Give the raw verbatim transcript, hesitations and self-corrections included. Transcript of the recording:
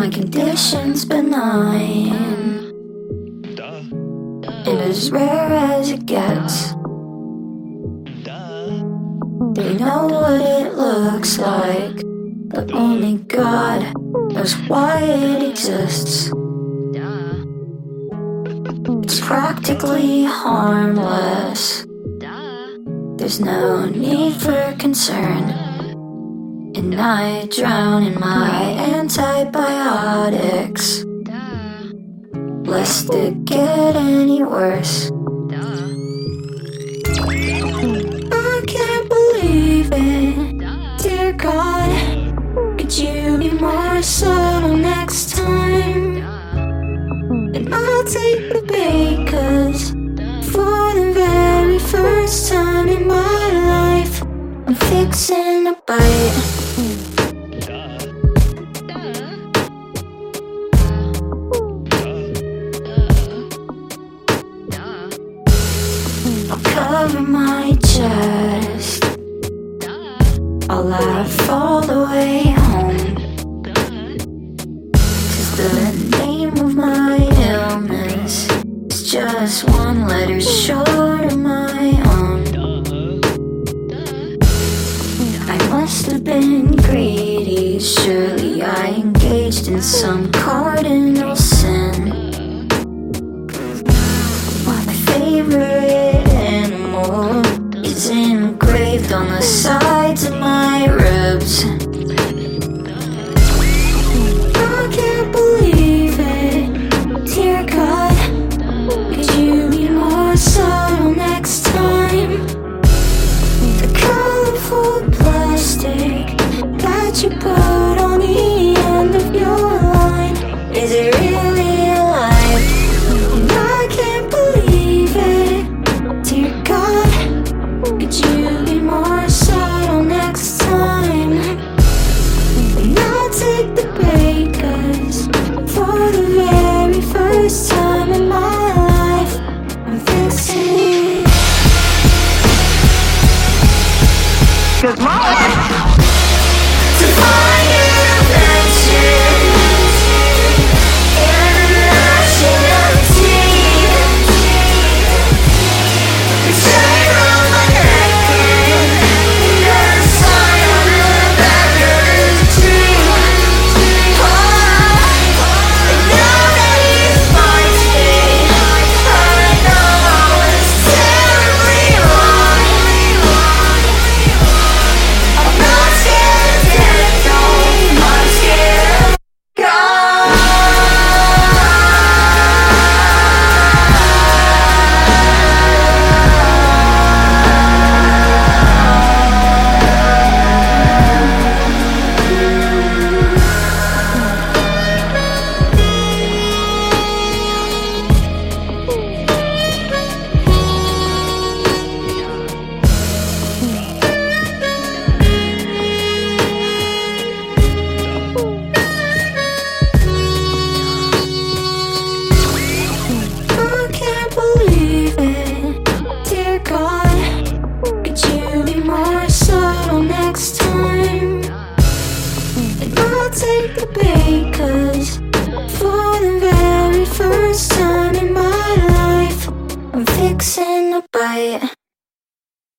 my condition's benign, and as rare as it gets. They know what it looks like, but only God knows why it exists. It's practically harmless. There's no need for concern, and I drown in my antibiotics, lest it get any worse. I can't believe it, dear God. Could you be more subtle next time? And I'll take the bait, 'cause for the very first time in my life, I'm fixing a bite. I'll cover my chest, I'll laugh all the way home, 'cause the name of my illness is just one letter short of my own. I must have been greedy, surely I engaged in some cardinal sin. My favorite animal is engraved on the sides of my ribs. I can't believe it, dear God. Could you be more subtle next time? The colorful plastic that you put on the end of your line, is it really alive? And I can't believe it, dear God. Could you be more subtle next time? And I'll take the bait, 'cause for the very first time in my life, I'm fixing. 'Cause my life to find you mentioned international team. It's right on my neck and there's a sign on the back of the tree. Oh, I know that you find me. I know I was terribly wrong. I'm not scared of death, no, I'm scared of God. I can't believe it, dear God. Could you be more subtle next time? And I'll take the bait, 'cause for the very first time in my life, I'm fixing a bite.